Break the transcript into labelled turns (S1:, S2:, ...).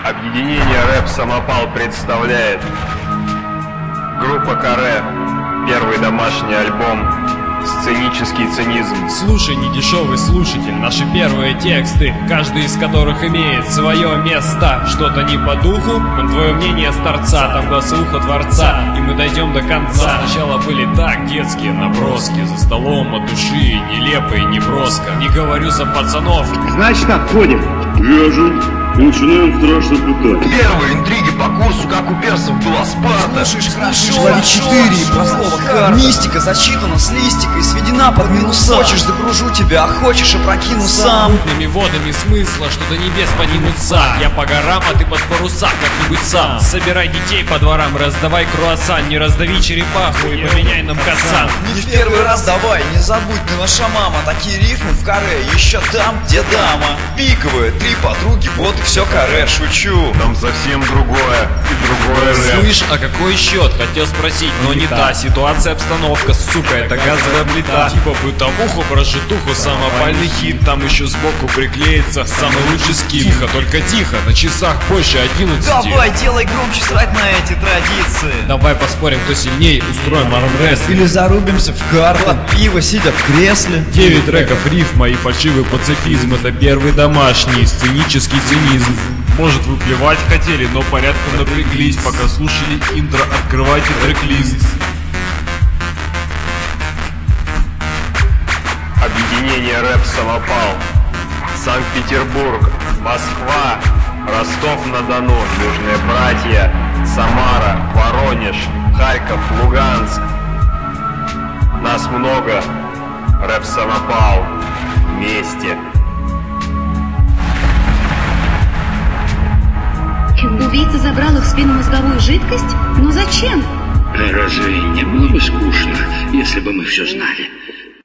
S1: Объединение Рэп Самопал представляет группа Каре, первый домашний альбом «Сценический цинизм».
S2: Слушай, недешевый слушатель, наши первые тексты, каждый из которых имеет свое место. Что-то не по духу, твое мнение с торца, там до слуха Творца, и мы дойдем до конца. Сначала были так детские наброски, за столом от души, нелепые, неброско. Не говорю за пацанов.
S3: Значит, отходим.
S4: Вяжем и начинаем страшно пытать.
S1: Первые интриги по курсу, как у персов была Спарта.
S5: Слушаешь хорошо, Лови 4 и про слово карта. Мистика зачитана с листикой, сведена под минуса. Хочешь, загружу тебя, а хочешь, опрокину сам.
S2: Мутными водами смысла, что до небес поднимутся. Я по горам, а ты под паруса как-нибудь сам. Собирай детей по дворам, раздавай круассан. Не раздави черепаху и поменяй нам касан.
S5: Не в первый раз давай, не забудь, ты наша мама. Такие рифмы в каре, еще там, где дама. Пиковые, 3 подруги, вот и все каре, шучу.
S1: Там совсем другое, и другое рэп.
S2: Слышь, а какой счет? Хотел спросить, но не та ситуация, обстановка, сука, это газовая плита. Типа бытовуху, про житуху, самопальный хит. Там еще сбоку приклеится самый лучший скин. Тихо, только тихо, на часах позже 11.
S5: Давай, делай громче, срать на эти традиции.
S2: Давай поспорим, кто сильней, устроим армрестлинг.
S5: Или зарубимся в карты, под пиво, сидя в кресле.
S2: 9 треков рифма и фальшивый пацифизм. Это первый домашний сценический цинизм. Может, вы плевать хотели, но порядком напряглись. Пока слушали интро, открывайте трек-лист.
S1: Объединение Рэп Самопал. Санкт-Петербург, Москва, Ростов-на-Дону, Южные Братья, Самара, Воронеж, Харьков, Луганск. Нас много. Рэп Самопал. Вместе.
S6: Убийца забрал их в спинномозговую жидкость? Но зачем?
S4: А разве не было бы скучно, если бы мы все знали?